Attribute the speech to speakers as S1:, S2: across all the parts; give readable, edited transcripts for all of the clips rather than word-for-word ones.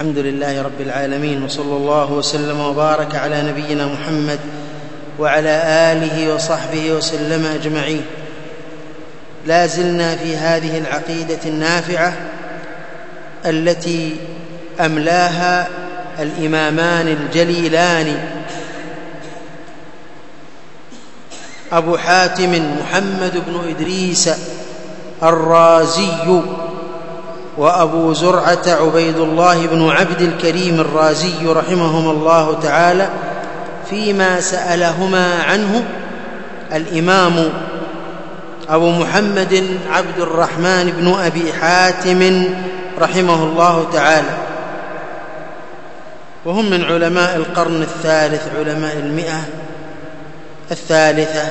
S1: الحمد لله رب العالمين، وصلى الله وسلم وبارك على نبينا محمد وعلى آله وصحبه وسلم أجمعين. لا زلنا في هذه العقيدة النافعة التي أملاها الإمامان الجليلان أبو حاتم محمد بن إدريس الرازي وأبو زرعة عبيد الله بن عبد الكريم الرازي رحمهما الله تعالى، فيما سألهما عنه الإمام أبو محمد عبد الرحمن بن أبي حاتم رحمه الله تعالى، وهم من علماء القرن الثالث، علماء المئة الثالثة.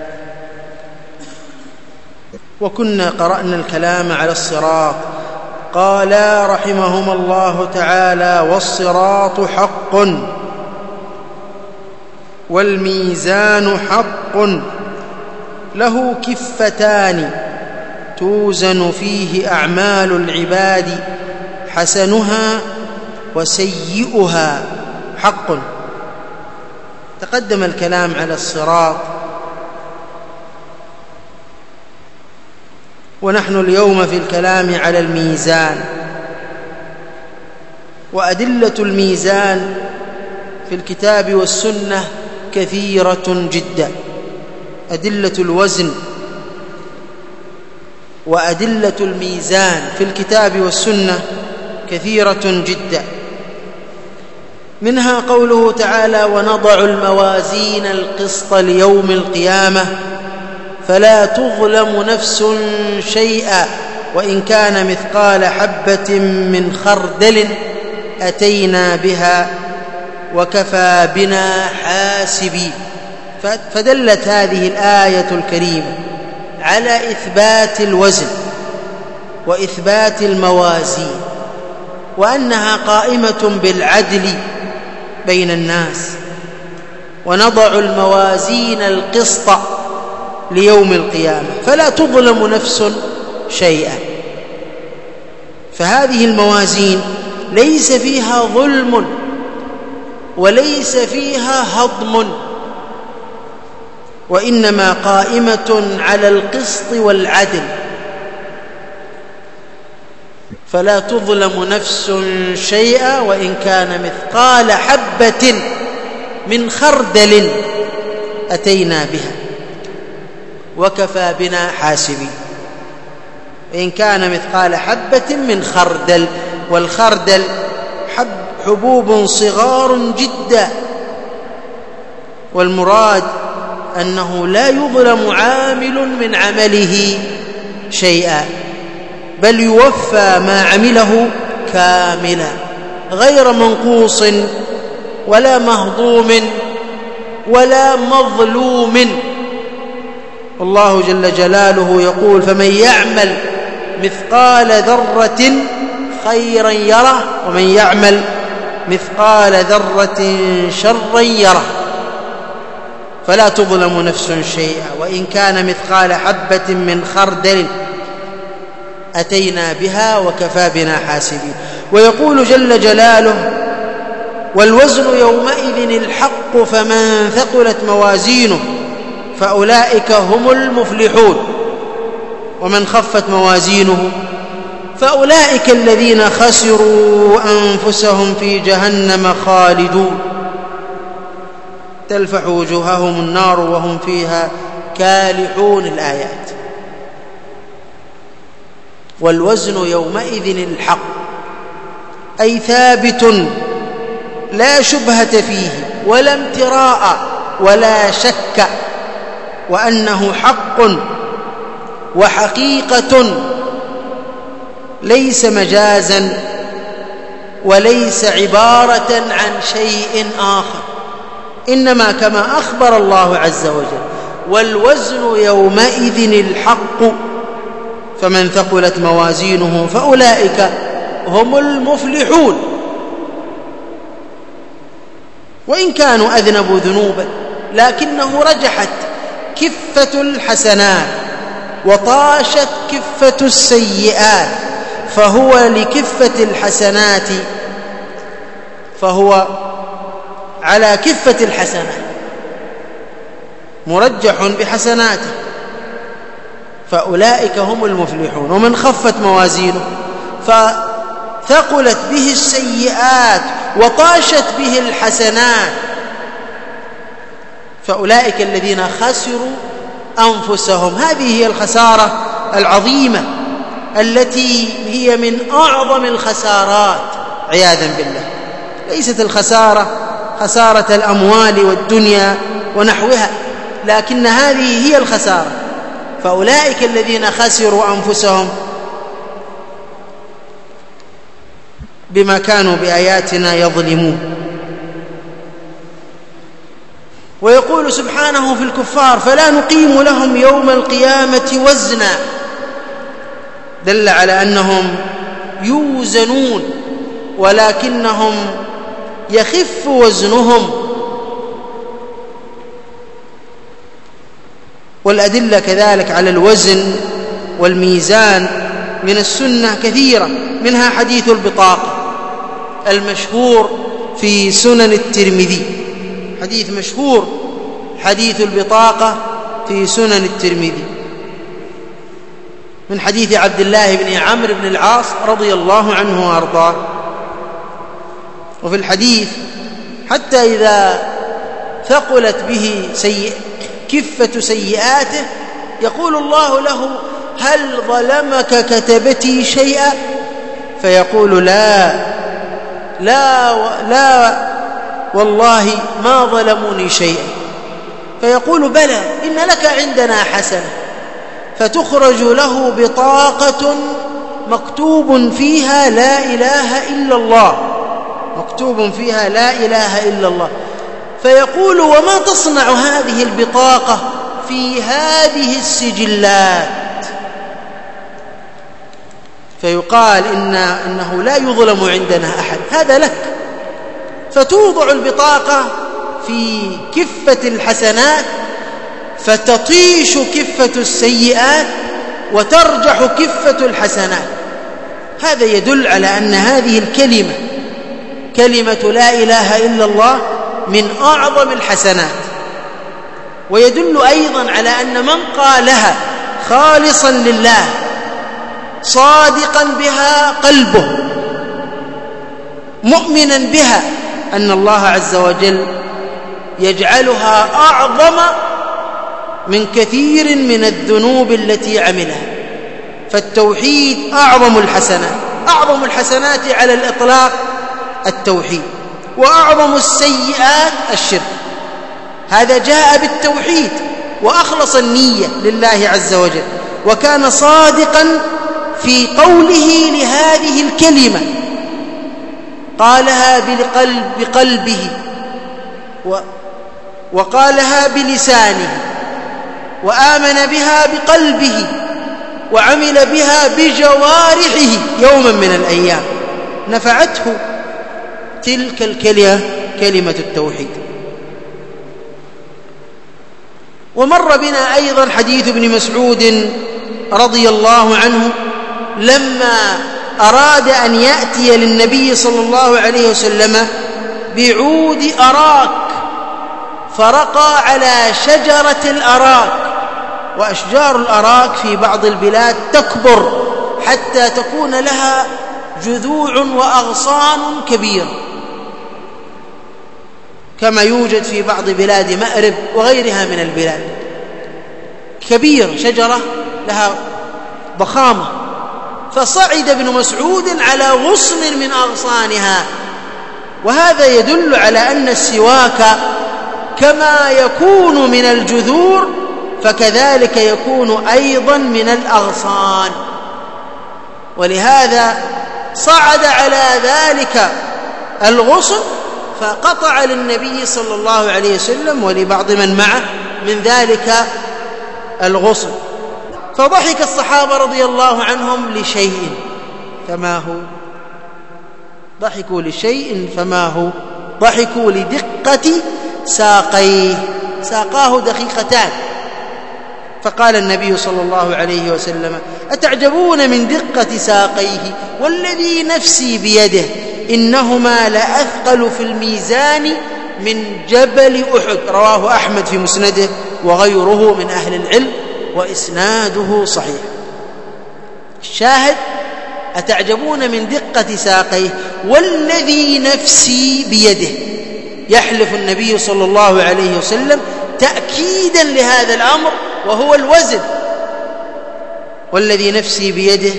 S1: وكنا قرأنا الكلام على الصراط. قال رحمهما الله تعالى: والصراط حق والميزان حق له كفتان توزن فيه أعمال العباد حسنها وسيئها حق. تقدم الكلام على الصراط، ونحن اليوم في الكلام على الميزان. وأدلة الميزان في الكتاب والسنة كثيرة جدا، أدلة الوزن وأدلة الميزان في الكتاب والسنة كثيرة جدا. منها قوله تعالى: ونضع الموازين القسط ليوم القيامة فلا تظلم نفس شيئا وإن كان مثقال حبة من خردل أتينا بها وكفى بنا حاسبين. فدلت هذه الآية الكريمة على إثبات الوزن وإثبات الموازين، وأنها قائمة بالعدل بين الناس. ونضع الموازين القسط ليوم القيامة فلا تظلم نفس شيئا. فهذه الموازين ليس فيها ظلم وليس فيها هضم، وإنما قائمة على القسط والعدل. فلا تظلم نفس شيئا وإن كان مثقال حبة من خردل أتينا بها وكفى بنا حاسبين. إن كان مثقال حبة من خردل، والخردل حبوب صغار جدا، والمراد أنه لا يظلم عامل من عمله شيئا، بل يوفى ما عمله كاملا غير منقوص ولا مهضوم ولا مظلوم. الله جل جلاله يقول: فمن يعمل مثقال ذرة خيرا يره ومن يعمل مثقال ذرة شرا يره. فلا تظلم نفس شيئا وإن كان مثقال حبة من خردل أتينا بها وكفى بنا حاسبين. ويقول جل جلاله: والوزن يومئذ الحق فمن ثقلت موازينه فأولئك هم المفلحون ومن خفت موازينه فأولئك الذين خسروا أنفسهم في جهنم خالدون تلفح وجوههم النار وهم فيها كالحون. الآيات. والوزن يومئذ الحق، أي ثابت لا شبهة فيه ولا امتراء ولا شك، وأنه حق وحقيقة ليس مجازا وليس عبارة عن شيء آخر، إنما كما أخبر الله عز وجل: والوزن يومئذ الحق فمن ثقلت موازينه فأولئك هم المفلحون. وإن كانوا أذنبوا ذنوبا لكنه رجحت كفة الحسنات وطاشت كفة السيئات، فهو لكفة الحسنات فهو على كفة الحسنات، مرجح بحسناته، فأولئك هم المفلحون. ومن خفت موازينه فثقلت به السيئات وطاشت به الحسنات فأولئك الذين خسروا أنفسهم. هذه هي الخسارة العظيمة التي هي من أعظم الخسارات عياذا بالله. ليست الخسارة خسارة الأموال والدنيا ونحوها، لكن هذه هي الخسارة. فأولئك الذين خسروا أنفسهم بما كانوا بآياتنا يظلمون. ويقول سبحانه في الكفار: فلا نقيم لهم يوم القيامة وزنا، دل على أنهم يوزنون ولكنهم يخف وزنهم. والأدلة كذلك على الوزن والميزان من السنة كثيرة، منها حديث البطاقة المشهور في سنن الترمذي، حديث مشهور حديث البطاقة في سنن الترمذي، من حديث عبد الله بن عمرو بن العاص رضي الله عنه وأرضاه. وفي الحديث: حتى إذا ثقلت به كفة سيئاته يقول الله له: هل ظلمك كتبتي شيئا؟ فيقول: لا والله ما ظلموني شيئا. فيقول: بلى، إن لك عندنا حسنة. فتخرج له بطاقة مكتوب فيها لا إله إلا الله، مكتوب فيها لا إله إلا الله. فيقول: وما تصنع هذه البطاقة في هذه السجلات؟ فيقال: إنه لا يظلم عندنا أحد، هذا لك. فتوضع البطاقة في كفة الحسنات فتطيش كفة السيئات وترجح كفة الحسنات. هذا يدل على أن هذه الكلمة، كلمة لا إله إلا الله، من أعظم الحسنات. ويدل أيضا على أن من قالها خالصا لله صادقا بها قلبه مؤمنا بها أن الله عز وجل يجعلها أعظم من كثير من الذنوب التي عملها. فالتوحيد أعظم الحسنات، أعظم الحسنات على الإطلاق التوحيد، وأعظم السيئات الشرك. هذا جاء بالتوحيد وأخلص النية لله عز وجل، وكان صادقا في قوله لهذه الكلمة، قالها بقلبه وقالها بلسانه وآمن بها بقلبه وعمل بها بجوارحه. يوما من الأيام نفعته تلك الكلمة، كلمة التوحيد. ومر بنا أيضا حديث ابن مسعود رضي الله عنه لما أراد أن يأتي للنبي صلى الله عليه وسلم بعود أراك، فرقى على شجرة الأراك. وأشجار الأراك في بعض البلاد تكبر حتى تكون لها جذوع وأغصان كبيرة، كما يوجد في بعض بلاد مأرب وغيرها من البلاد، كبير، شجرة لها ضخامة. فصعد ابن مسعود على غصن من أغصانها. وهذا يدل على أن السواك كما يكون من الجذور فكذلك يكون أيضا من الأغصان. ولهذا صعد على ذلك الغصن فقطع للنبي صلى الله عليه وسلم ولبعض من معه من ذلك الغصن. فضحك الصحابة رضي الله عنهم لشيء فما هو، ضحكوا لشيء فما هو، ضحكوا لدقة ساقيه، ساقاه دقيقتان. فقال النبي صلى الله عليه وسلم: أتعجبون من دقة ساقيه والذي نفسي بيده إنهما لأثقل في الميزان من جبل أحد. رواه أحمد في مسنده وغيره من أهل العلم وإسناده صحيح. الشاهد: أتعجبون من دقة ساقيه؟ والذي نفسي بيده، يحلف النبي صلى الله عليه وسلم تأكيدا لهذا الأمر وهو الوزن. والذي نفسي بيده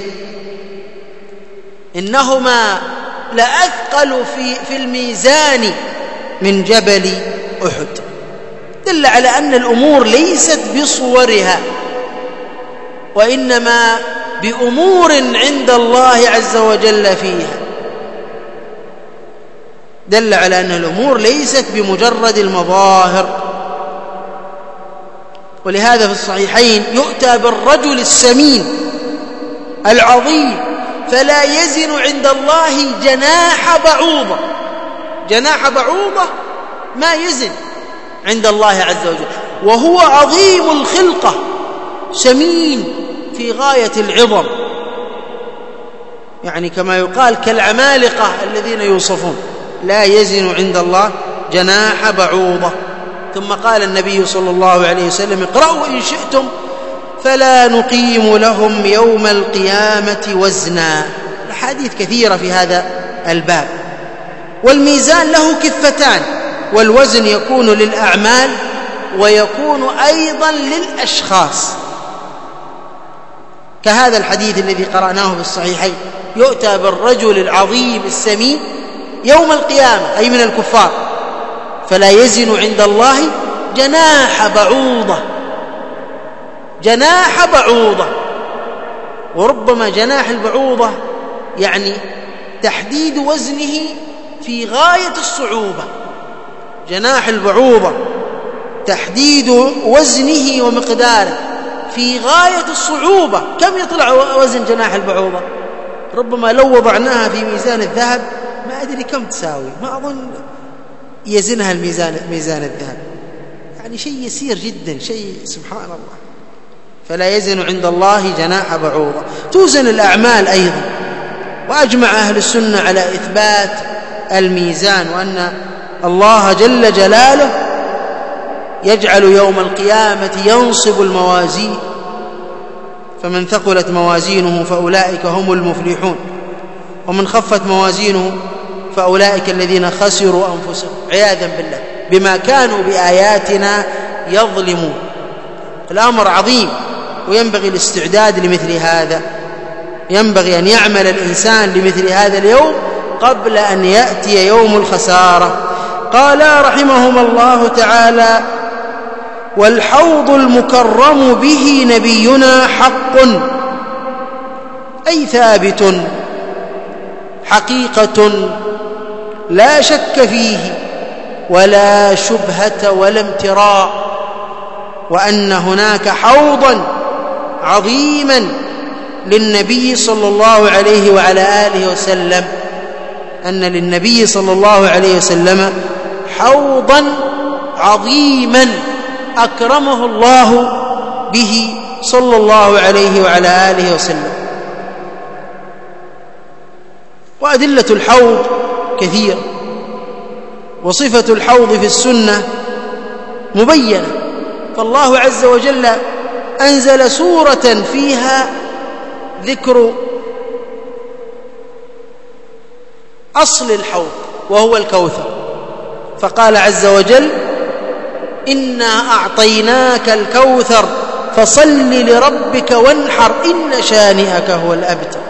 S1: إنهما لأثقل في الميزان من جبل أحد. دل على أن الأمور ليست بصورها، وإنما بأمور عند الله عز وجل فيها. دل على أن الأمور ليست بمجرد المظاهر. ولهذا في الصحيحين يؤتى بالرجل السمين العظيم فلا يزن عند الله جناح بعوضة. جناح بعوضة ما يزن عند الله عز وجل، وهو عظيم الخلقة سمين في غاية العظم، يعني كما يقال كالعمالقة الذين يوصفون. لا يزن عند الله جناح بعوضة. ثم قال النبي صلى الله عليه وسلم: اقرأوا إن شئتم فلا نقيم لهم يوم القيامة وزنا. الحديث كثيرة في هذا الباب. والميزان له كفتان، والوزن يكون للأعمال ويكون أيضا للأشخاص، كهذا الحديث الذي قرأناه في الصحيحين: يؤتى بالرجل العظيم السمين يوم القيامة، أي من الكفار، فلا يزن عند الله جناح بعوضة. جناح بعوضة. وربما جناح البعوضة يعني تحديد وزنه في غاية الصعوبة. جناح البعوضة تحديد وزنه ومقداره في غاية الصعوبة. كم يطلع وزن جناح البعوضة؟ ربما لو وضعناها في ميزان الذهب ما أدري كم تساوي، ما أظن يزنها ميزان الذهب، يعني شيء يسير جدا، شيء سبحان الله. فلا يزن عند الله جناح بعوضة. توزن الأعمال أيضا. وأجمع أهل السنة على إثبات الميزان، وأن الله جل جلاله يجعل يوم القيامة ينصب الموازين، فمن ثقلت موازينه فأولئك هم المفلحون، ومن خفت موازينه فأولئك الذين خسروا أنفسهم عياذا بالله بما كانوا بآياتنا يظلمون. الأمر عظيم، وينبغي الاستعداد لمثل هذا. ينبغي أن يعمل الإنسان لمثل هذا اليوم قبل أن يأتي يوم الخسارة. قال رحمهما الله تعالى: والحوض المكرم به نبينا حق، أي ثابت حقيقة لا شك فيه ولا شبهة ولا امتراء، وأن هناك حوضا عظيما للنبي صلى الله عليه وعلى آله وسلم، أن للنبي صلى الله عليه وسلم حوضا عظيما أكرمه الله به صلى الله عليه وعلى آله وسلم. وأدلة الحوض كثيرة، وصفة الحوض في السنة مبينة. فالله عز وجل أنزل سورة فيها ذكر أصل الحوض وهو الكوثر، فقال عز وجل: إنا أعطيناك الكوثر فصل لربك وانحر إن شانئك هو الأبتر.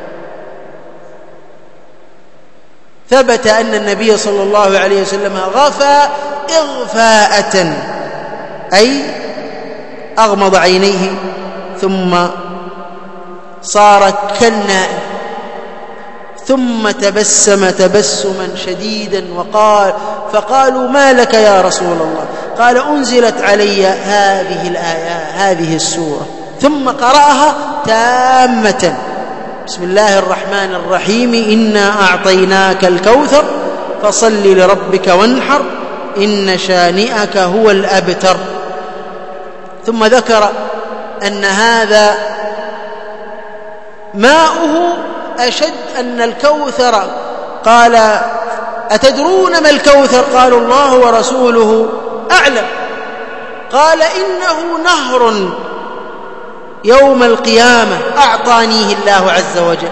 S1: ثبت أن النبي صلى الله عليه وسلم غفى إغفاءة، أي أغمض عينيه ثم صار كالنائم، ثم تبسم تبسما شديدا فقالوا: ما لك يا رسول الله؟ قال: أنزلت علي هذه الآية، هذه السورة. ثم قرأها تامة: بسم الله الرحمن الرحيم، إنا أعطيناك الكوثر فصل لربك وانحر إن شانئك هو الأبتر. ثم ذكر أن هذا ماؤه أشد، أن الكوثر قال أتدرون ما الكوثر؟ قالوا الله ورسوله أعلم. قال إنه نهر يوم القيامة أعطانيه الله عز وجل،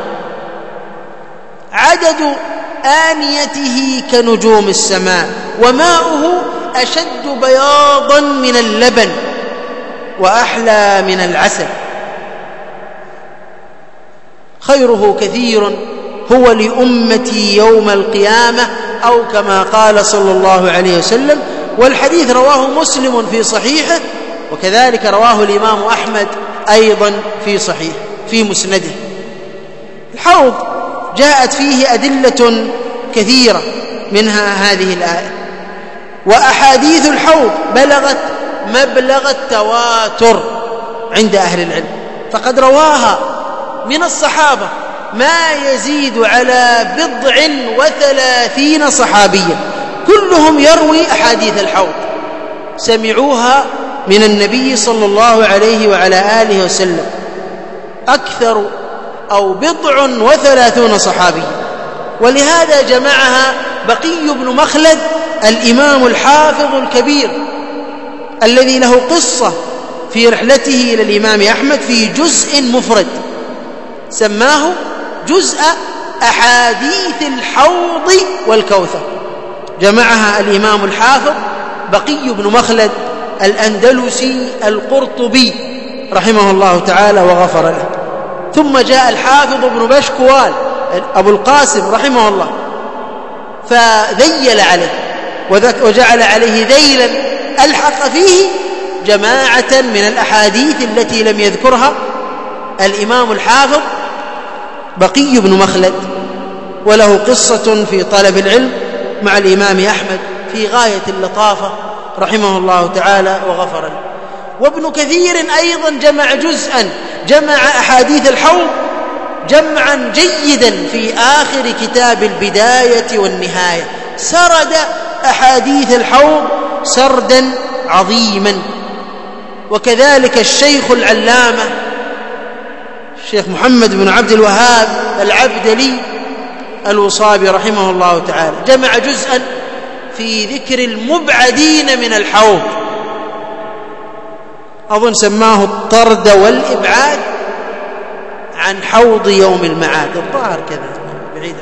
S1: عدد آنيته كنجوم السماء، وماؤه أشد بياضا من اللبن وأحلى من العسل، خيره كثير، هو لأمتي يوم القيامة، أو كما قال صلى الله عليه وسلم. والحديث رواه مسلم في صحيحه، وكذلك رواه الإمام أحمد أيضا في مسنده. الحوض جاءت فيه أدلة كثيرة، منها هذه الآية. وأحاديث الحوض بلغت مبلغ التواتر عند أهل العلم، فقد رواها من الصحابة ما يزيد على 37 صحابيا، كلهم يروي أحاديث الحوض، سمعوها من النبي صلى الله عليه وعلى آله وسلم، أكثر أو 37 صحابيا. ولهذا جمعها بقي بن مخلد الإمام الحافظ الكبير الذي له قصة في رحلته إلى الإمام أحمد في جزء مفرد سماه جزء أحاديث الحوض والكوثر، جمعها الإمام الحافظ بقي بن مخلد الأندلسي القرطبي رحمه الله تعالى وغفر له. ثم جاء الحافظ ابن بشكوال أبو القاسم رحمه الله فذيل عليه وجعل عليه ذيلا ألحق فيه جماعة من الأحاديث التي لم يذكرها الإمام الحافظ بقي بن مخلد، وله قصة في طلب العلم مع الإمام أحمد في غاية اللطافة رحمه الله تعالى وغفر له. وابن كثير أيضا جمع أحاديث الحوض جمعا جيدا في آخر كتاب البداية والنهاية، سرد أحاديث الحوض سردا عظيما. وكذلك الشيخ العلامة الشيخ محمد بن عبد الوهاب العبدلي الوصابي رحمه الله تعالى جمع جزءا في ذكر المبعدين من الحوض، أظن سماه الطرد والإبعاد عن حوض يوم المعاد، الظاهر كذا بعيد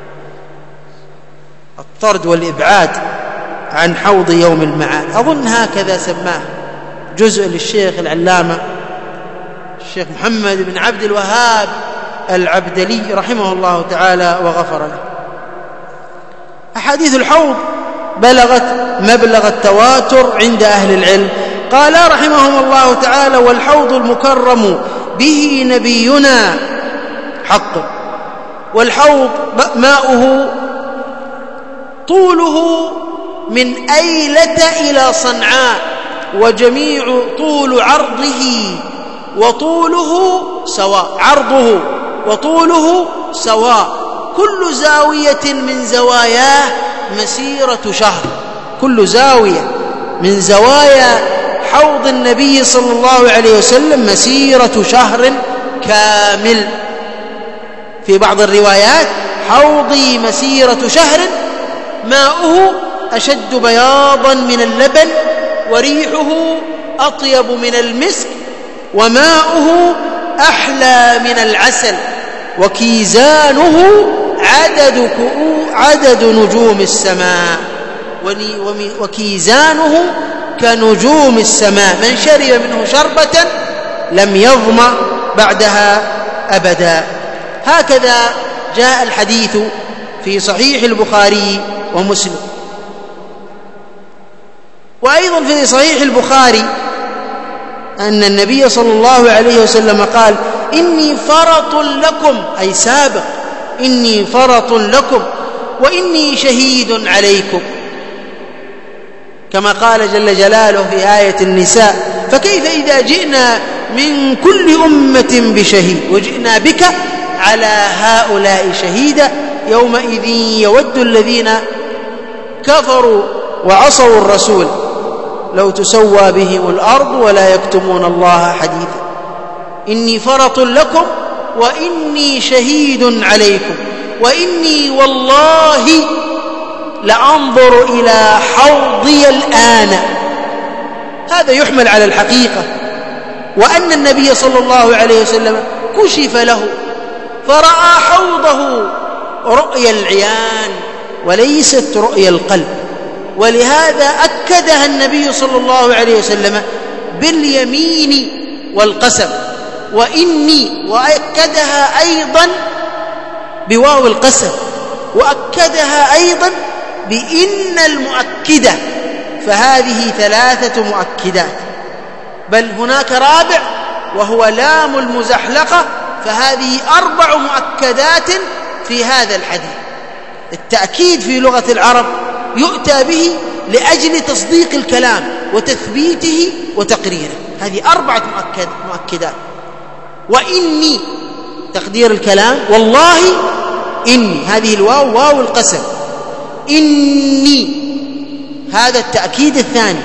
S1: الطرد والإبعاد عن حوض يوم المعاد، أظن هكذا سماه، جزء للشيخ العلامة الشيخ محمد بن عبد الوهاب العبدلي رحمه الله تعالى وغفر له. أحاديث الحوض بلغت مبلغ التواتر عند أهل العلم. قال رحمهم الله تعالى: والحوض المكرم به نبينا حق، والحوض ماؤه طوله من أيلة إلى صنعاء، وجميع طول عرضه وطوله سواء، عرضه وطوله سواء، كل زاوية من زواياه مسيرة شهر، كل زاوية من زوايا حوض النبي صلى الله عليه وسلم مسيرة شهر كامل. في بعض الروايات: حوضي مسيرة شهر، ماؤه أشد بياضا من اللبن، وريحه أطيب من المسك، وماؤه أحلى من العسل، وكيزانه عدد نجوم السماء، وكيزانه كنجوم السماء، من شرب منه شربة لم يظمأ بعدها أبدا. هكذا جاء الحديث في صحيح البخاري ومسلم. وأيضا في صحيح البخاري أن النبي صلى الله عليه وسلم قال: إني فرط لكم، أي سابق، إني فرط لكم وإني شهيد عليكم، كما قال جل جلاله في آية النساء: فكيف إذا جئنا من كل أمة بشهيد وجئنا بك على هؤلاء شهيدا، يومئذ يود الذين كفروا وعصوا الرسول لو تسوى بهم الأرض ولا يكتمون الله حديثا. إني فرط لكم وإني شهيد عليكم. وإني والله لأنظر إلى حوضي الآن. هذا يحمل على الحقيقة، وأن النبي صلى الله عليه وسلم كشف له فرأى حوضه رؤيا العيان وليست رؤيا القلب، ولهذا أكدها النبي صلى الله عليه وسلم باليمين والقسم، وإني، وأكدها أيضا بواو القسم، وأكدها أيضا بإن المؤكدة، فهذه ثلاثة مؤكدات، بل هناك رابع وهو لام المزحلقة، فهذه 4 مؤكدات في هذا الحديث. التأكيد في لغة العرب يؤتى به لأجل تصديق الكلام وتثبيته وتقريره. هذه 4 مؤكدات. وإني تقدير الكلام، والله إني، هذه الواو واو القسم، إني هذا التأكيد الثاني،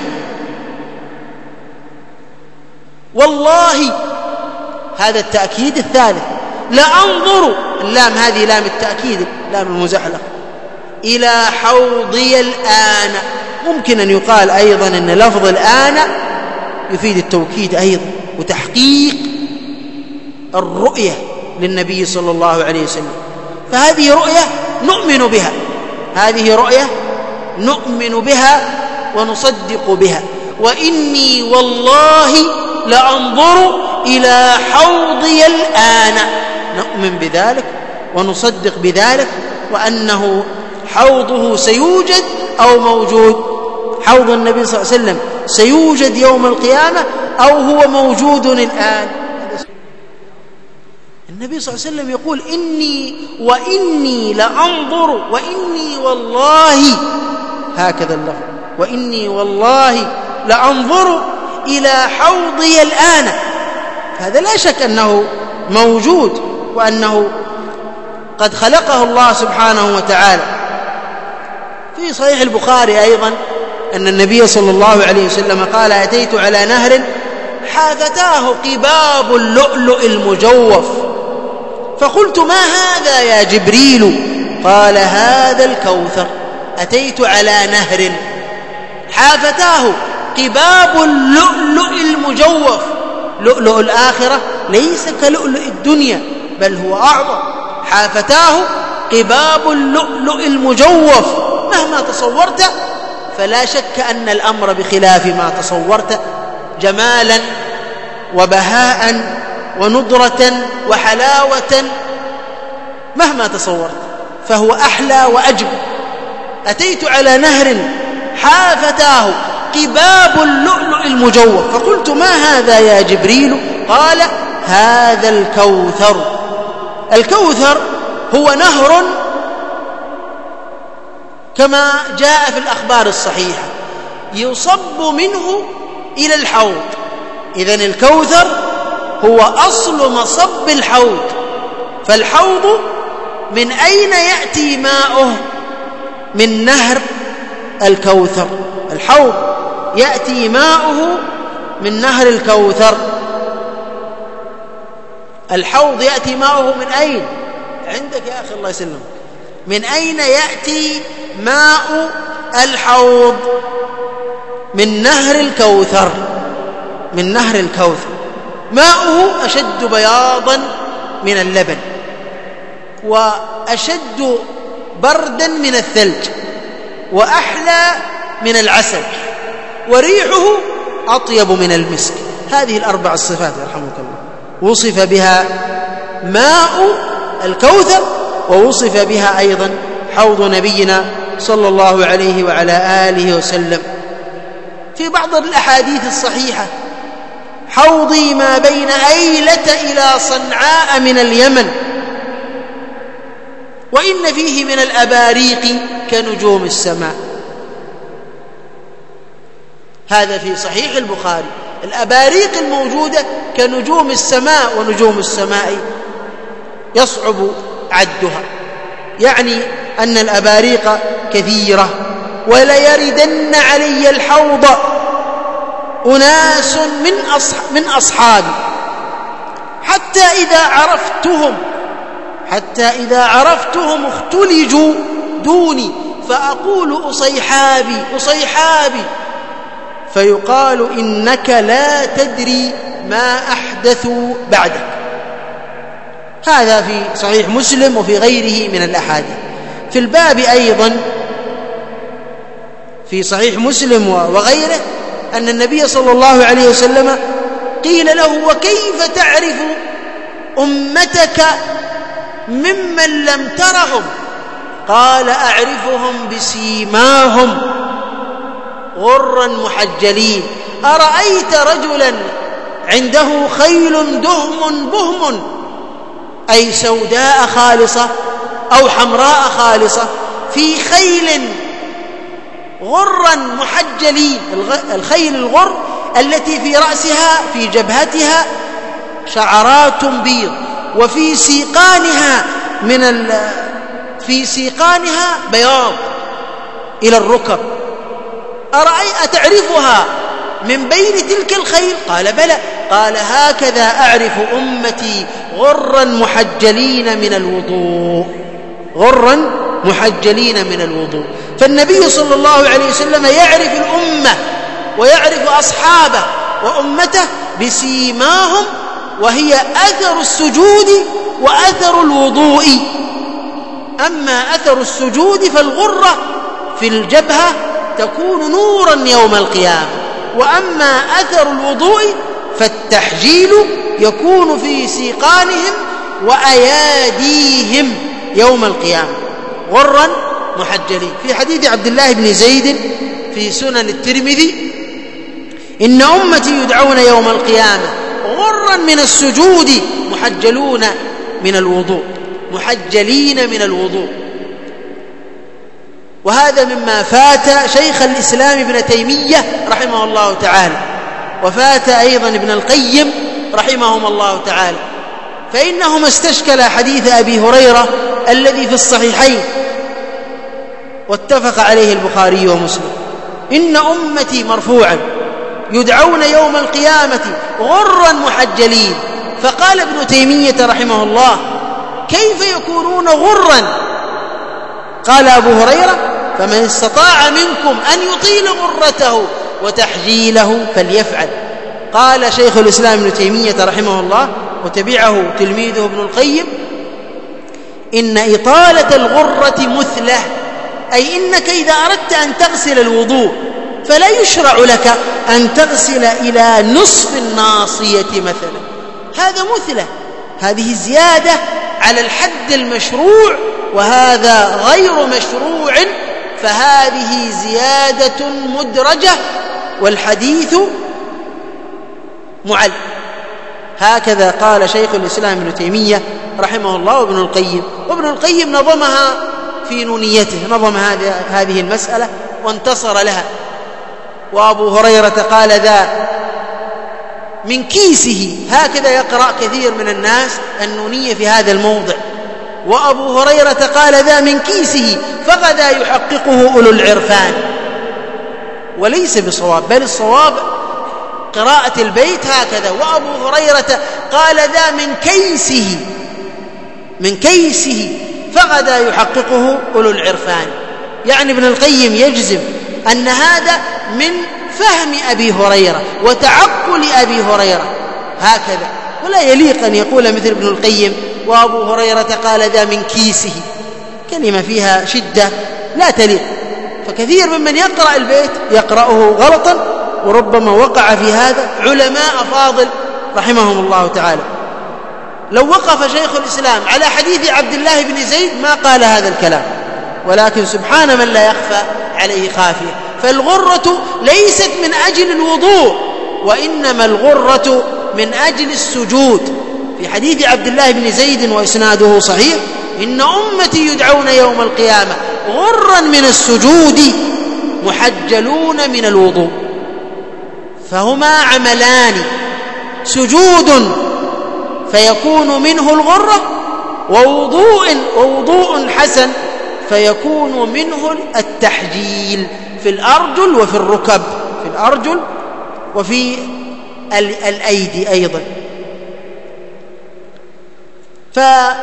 S1: والله هذا التأكيد الثالث، لأنظر، اللام هذه لام التأكيد، لام المزحلقة، إلى حوضي الآن. ممكن أن يقال أيضا أن لفظ الآن يفيد التوكيد أيضا وتحقيق الرؤية للنبي صلى الله عليه وسلم. فهذه رؤية نؤمن بها، هذه رؤية نؤمن بها ونصدق بها. وإني والله لأنظر إلى حوضي الآن، نؤمن بذلك ونصدق بذلك، وأنه حوضه سيوجد أو موجود، حوض النبي صلى الله عليه وسلم سيوجد يوم القيامة أو هو موجود الآن. النبي صلى الله عليه وسلم يقول وإني لأنظر، وإني والله، هكذا اللفظ، وإني والله لأنظر إلى حوضي الآن. هذا لا شك أنه موجود، وأنه قد خلقه الله سبحانه وتعالى. في صحيح البخاري أيضا أن النبي صلى الله عليه وسلم قال: أتيت على نهر حافتاه قباب اللؤلؤ المجوف، فقلت: ما هذا يا جبريل؟ قال: هذا الكوثر. أتيت على نهر حافتاه قباب اللؤلؤ المجوف، لؤلؤ الآخرة ليس كلؤلؤ الدنيا بل هو أعظم. حافتاه قباب اللؤلؤ المجوف، مهما تصورت فلا شك أن الأمر بخلاف ما تصورت، جمالا وبهاء وندرة وحلاوة، مهما تصورت فهو أحلى وأجمل. أتيت على نهر حافتاه قباب اللؤلؤ المجوف، فقلت: ما هذا يا جبريل؟ قال: هذا الكوثر. الكوثر هو نهر كما جاء في الأخبار الصحيحة يصب منه إلى الحوض. إذن الكوثر هو أصل مصب الحوض. فالحوض من أين يأتي ماؤه؟ من نهر الكوثر. الحوض يأتي ماؤه من نهر الكوثر. الحوض يأتي ماؤه من أين؟ عندك يا أخي الله يسلمك. من أين يأتي ماء الحوض؟ من نهر الكوثر. من نهر الكوثر. ماؤه أشد بياضا من اللبن، وأشد بردا من الثلج، وأحلى من العسل، وريحه أطيب من المسك. هذه الأربع الصفات يرحمك الله وصف بها ماء الكوثر، ووصف بها أيضا حوض نبينا صلى الله عليه وعلى آله وسلم. في بعض الأحاديث الصحيحة: حوضي ما بين أيلة إلى صنعاء من اليمن، وإن فيه من الأباريق كنجوم السماء. هذا في صحيح البخاري. الأباريق الموجودة كنجوم السماء، ونجوم السماء يصعب عدها، يعني أن الأباريق كثيرة. وليردن علي الحوض أناس من أصحابي حتى حتى إذا عرفتهم اختلجوا دوني فأقول أصيحابي أصيحابي، فيقال إنك لا تدري ما أحدثوا بعدك. هذا في صحيح مسلم وفي غيره من الأحاديث. في الباب أيضا في صحيح مسلم وغيره أن النبي صلى الله عليه وسلم قيل له: وكيف تعرف أمتك ممن لم ترهم؟ قال: أعرفهم بسيماهم غرا محجلين. أرأيت رجلا عنده خيل دهم بهم، أي سوداء خالصة أو حمراء خالصة، في خيل غرا محجلين، الخيل الغر التي في رأسها في جبهتها شعرات بيض، وفي سيقانها بياض إلى الركب. أتعرفها من بين تلك الخيل؟ قال: بلى. قال: هكذا أعرف أمتي غرا محجلين من الوضوء، غرا محجلين من الوضوء. فالنبي صلى الله عليه وسلم يعرف الأمة ويعرف أصحابه وأمته بسيماهم، وهي أثر السجود وأثر الوضوء. أما أثر السجود فالغرة في الجبهة تكون نورا يوم القيامة، وأما أثر الوضوء فالتحجيل يكون في سيقانهم وأياديهم يوم القيامة غرا محجلين. في حديث عبد الله بن زيد في سنن الترمذي: إن أمتي يدعون يوم القيامة غرا من السجود محجلون من الوضوء، محجلين من الوضوء. وهذا مما فات شيخ الإسلام ابن تيمية رحمه الله تعالى، وفات أيضا ابن القيم رحمهم الله تعالى، فإنهما استشكل حديث أبي هريرة الذي في الصحيحين واتفق عليه البخاري ومسلم: إن أمتي مرفوعا يدعون يوم القيامة غرا محجلين. فقال ابن تيمية رحمه الله: كيف يكونون غرا؟ قال أبو هريرة: فمن استطاع منكم أن يطيل غرته وتحجيله فليفعل. قال شيخ الإسلام ابن تيمية رحمه الله وتبعه تلميذه ابن القيم: إن إطالة الغرة مثلة، أي إنك إذا أردت أن تغسل الوضوء فلا يشرع لك أن تغسل إلى نصف الناصية مثلا، هذا مثلة، هذه زيادة على الحد المشروع، وهذا غير مشروع، فهذه زيادة مدرجة والحديث معل. هكذا قال شيخ الإسلام ابن تيمية رحمه الله وابن القيم. وابن القيم نظمها في نونيته، نظم هذه المسألة وانتصر لها. وأبو هريرة قال ذا من كيسه، هكذا يقرأ كثير من الناس النونية في هذا الموضع. وأبو هريرة قال ذا من كيسه فغدا يحققه أولو العرفان، وليس بصواب، بل الصواب قراءة البيت هكذا. وأبو هريرة قال ذا من كيسه فغدا يحققه أولو العرفان. يعني ابن القيم يجزم أن هذا من فهم أبي هريرة وتعقل أبي هريرة هكذا، ولا يليق أن يقول مثل ابن القيم وأبو هريرة قال ذا من كيسه، كلمة فيها شدة لا تليق. فكثير ممن يقرأ البيت يقرأه غلطا، وربما وقع في هذا علماء فاضل رحمهم الله تعالى. لو وقف شيخ الإسلام على حديث عبد الله بن زيد ما قال هذا الكلام، ولكن سبحان من لا يخفى عليه خافية. فالغرة ليست من أجل الوضوء، وإنما الغرة من أجل السجود. في حديث عبد الله بن زيد وإسناده صحيح: إن أمتي يدعون يوم القيامة غرا من السجود محجلون من الوضوء. فهما عملان: سجود فيكون منه الغرة، ووضوء حسن فيكون منه التحجيل في الأرجل وفي الركب، في الأرجل وفي الأيدي أيضا.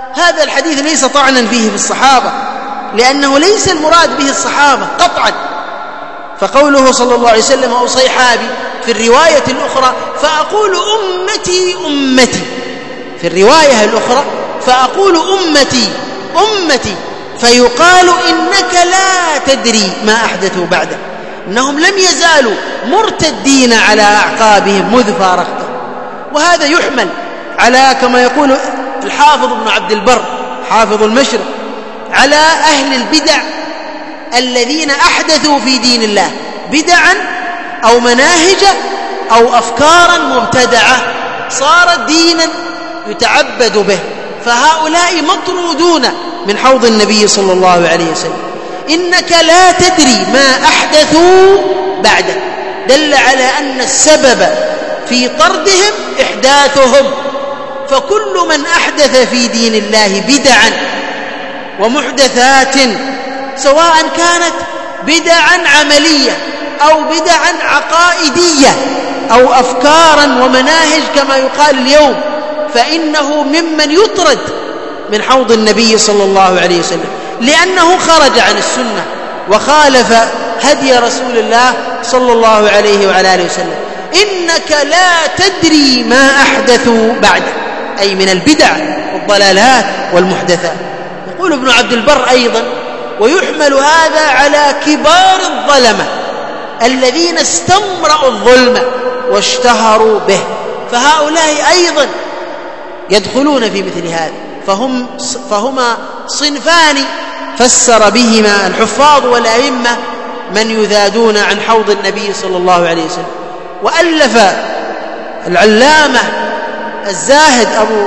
S1: هذا الحديث ليس طعنا فيه في الصحابة، لأنه ليس المراد به الصحابة قطعا. فقوله صلى الله عليه وسلم أو صيحابي في الرواية الأخرى فأقول أمتي أمتي، في الرواية الأخرى فأقول أمتي أمتي، فيقال إنك لا تدري ما أحدثوا بعده. إنهم لم يزالوا مرتدين على أعقابهم مذ فارقته. وهذا يحمل على كما يقول الحافظ ابن عبد البر حافظ المشرق على أهل البدع الذين أحدثوا في دين الله بدعا أو مناهج أو أفكارا مبتدعة صارت دينا يتعبد به، فهؤلاء مطرودون من حوض النبي صلى الله عليه وسلم. إنك لا تدري ما أحدثوا بعده، دل على أن السبب في طردهم إحداثهم. فكل من أحدث في دين الله بدعا ومحدثات، سواء كانت بدعا عملية أو بدعا عقائدية أو أفكارا ومناهج كما يقال اليوم، فإنه ممن يطرد من حوض النبي صلى الله عليه وسلم، لأنه خرج عن السنة وخالف هدي رسول الله صلى الله عليه وعلى آله وسلم. إنك لا تدري ما أحدثوا بعده، أي من البدع والضلالات والمحدثات. يقول ابن عبد البر أيضا ويحمل هذا على كبار الظلمة الذين استمرأوا الظلم واشتهروا به، فهؤلاء أيضا يدخلون في مثل هذا. فهما صنفان فسر بهما الحفاظ والأئمة من يذادون عن حوض النبي صلى الله عليه وسلم. وألف العلامة الزاهد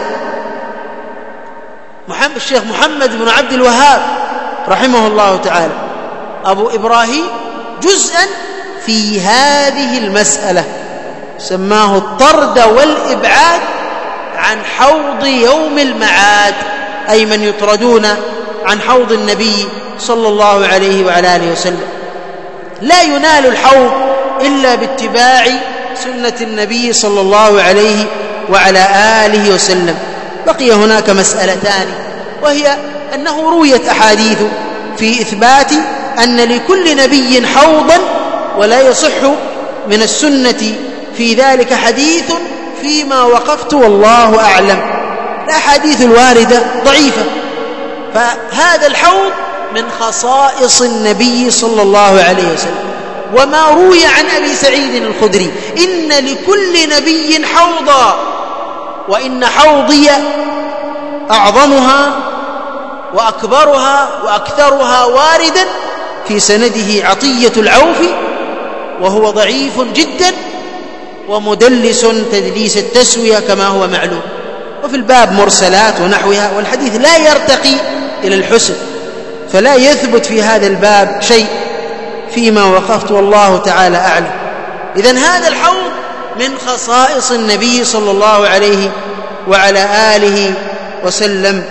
S1: الشيخ محمد بن عبد الوهاب رحمه الله تعالى أبو إبراهيم جزءا في هذه المسألة، سماه الطرد والإبعاد عن حوض يوم المعاد، أي من يطردون عن حوض النبي صلى الله عليه وعلى آله وسلم. لا ينال الحوض إلا باتباع سنة النبي صلى الله عليه وعلى آله وسلم. بقي هناك مسألتان، وهي أنه رويت أحاديث في إثبات أن لكل نبي حوضا، ولا يصح من السنة في ذلك حديث فيما وقفت والله أعلم. الأحاديث الواردة ضعيفة، فهذا الحوض من خصائص النبي صلى الله عليه وسلم. وما روي عن أبي سعيد الخدري إن لكل نبي حوضا، وإن حوضي أعظمها وأكبرها وأكثرها واردا في سنده عطية العوفي، وهو ضعيف جدا ومدلس تدليس التسوية كما هو معلوم. وفي الباب مرسلات ونحوها، والحديث لا يرتقي إلى الحسن، فلا يثبت في هذا الباب شيء فيما وقفت والله تعالى أعلم. إذن هذا الحوض من خصائص النبي صلى الله عليه وعلى آله وسلم.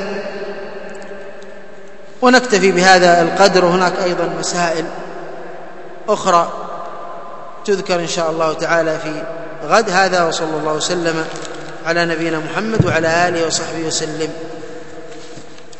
S1: ونكتفي بهذا القدر، وهناك أيضا مسائل أخرى تذكر إن شاء الله تعالى في غد. هذا وصلى الله وسلم على نبينا محمد وعلى آله وصحبه وسلم.